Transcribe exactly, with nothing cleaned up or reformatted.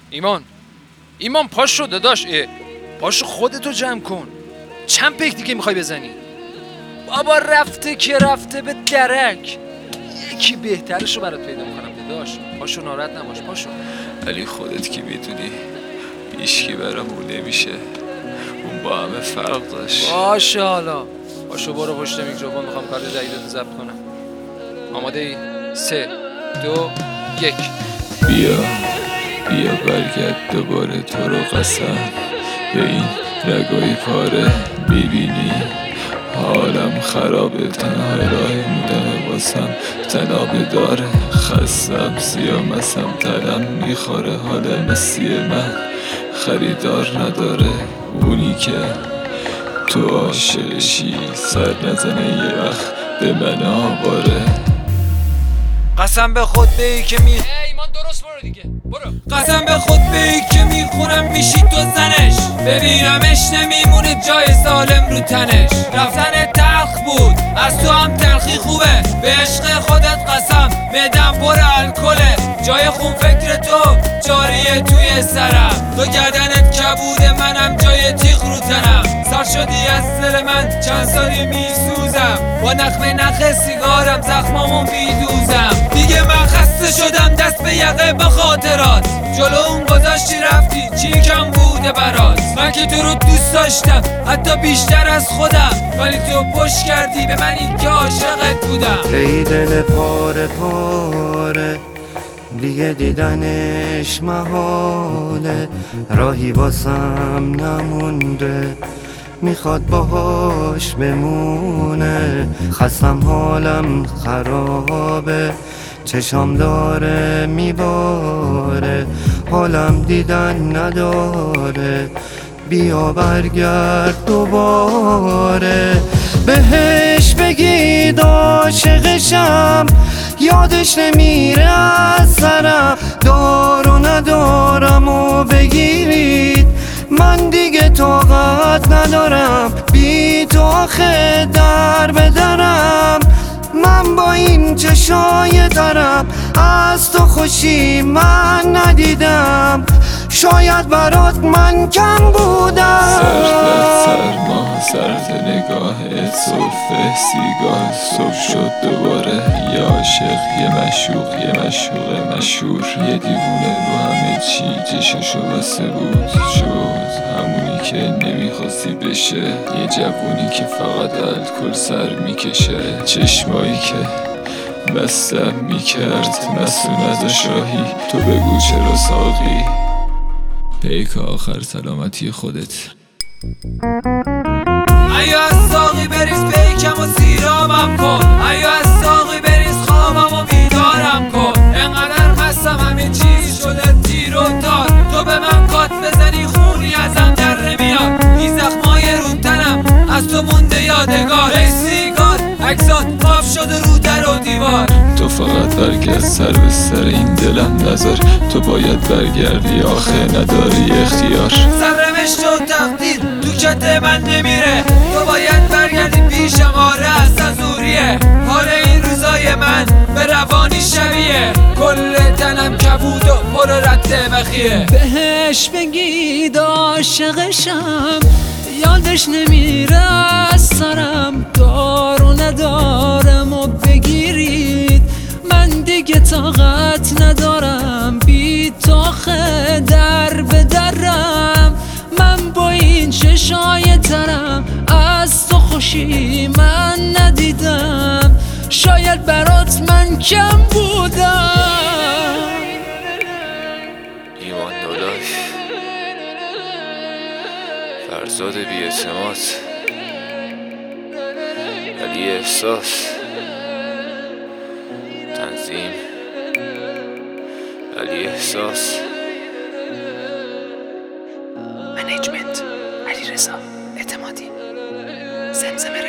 ایمان ایمان پاشو داداش، پاشو خودتو جمع کن. چند پیک دیگه میخوای بزنی؟ بابا رفته که رفته به درک، یکی بهترشو برات پیدا میکنم داداش. پاشو ناراحت نباش، پاشو. ولی خودت که میدونی هیچکی برامون نمیشه، اون با همه فرق داشت. باشه حالا پاشو برو پشت میکروفون، میخوام کار جدیدتو ضبط کنم. آماده ای؟ سه دو یک. بیا بیا برگرد دوباره، تو رو قسم به این رگای پاره میبینی حالم خرابه، تنها راه مودن واسم تنابه داره، خستم سیامسم تنم میخوره، حال مستی من خریدار نداره، اونی که تو عاشقشی سر نزنه یه وقت به من آواره. قسم به خود به ای که می ایمان درست برو دیگه برو. قسم به خود به ای که میخونم میشی تو زنش، ببینمش نمیمونه جای سالم رو تنش. رفتن تلخ بود از تو هم تلخی خوبه، به عشق خودت قسم بدم پر الکله، جای خون فکر تو جاریه توی سرم، تو گردنت کبوده منم جای تیغ رو تنم، سر شدی از دل من چند سالی میسوزم، با نخمه نخ سیگارم زخمامو میدوزم، دیگه من خسته شدم دست به یقه با خاطرات، جلو اون گذاشتی رفتی چی کم بوده برات، من که تو رو دوست داشتم حتی بیشتر از خودم، ولی تو پشت کردی به من این که عاشقت بودم. ای دل پاره پاره دیگه دیدنش محاله، راهی واسم نمونده میخواد باهاش بمونه، خستم حالم خرابه چشام داره میباره، حالم دیدن نداره، بیا برگرد دوباره، بهش بگید عاشقشم یادش نمیره از سرم، دار و ندارم و بگیرید من دیگه طاقت ندارم، بی تو آخه در بدرم، من با این چشای ترم از تو خوشی من ندیدم، شاید برات من کم بودم. سرد سرما سرد نگاهت صفه سیگار، صبح شد دوباره یه عاشق یه مشوق یه مشوق مشهور، یه دیوونه رو همه چی چششو بسته بود، شد همونی که نمیخواستی بشه، یه جوونی که فقط الکل سر میکشه، چشمایی که بستم میکرد مسون از شاهی، تو بگو چرا ساقی، پیک آخر سلامتی خودت. ایا از ساقی بریز پیکم و سیرامم کن، ایا از ساقی بریز خوابم و بیدارم کن، انقدر خستم همه چیز شده تیر و تار، تو به من کات بزنی خونی ازم در نمیاد، این زخمای رو تنم از تو مونده یادگار، ای سیگار عکسات پاپ شده رو در و دیوار، تو فقط برگرد سر به سر این دلم نذار، تو باید برگردی آخه نداری اختیار، سرنوشت و تقدیر تو کت من نمیره، تو باید برگردی پیشم، آره از تزوریه، حال این روزای من به روانی شبیه، کل تنم کبود و پر رد بخیه، بهش بگید عاشقشم یادش نمیره از سرم، دار و ندارم و بگیرید من دیگه طاقت ندارم، بی تاخه در به درم، من با این چشای ترم از تو خوشی من ندیدم، شاید برات من کم بودم. ایمان داداش فرزاد بی اعتماد ولی احساس، تنظیم علی احساس، منیجمنت علیرضا اعتمادی، زمزمه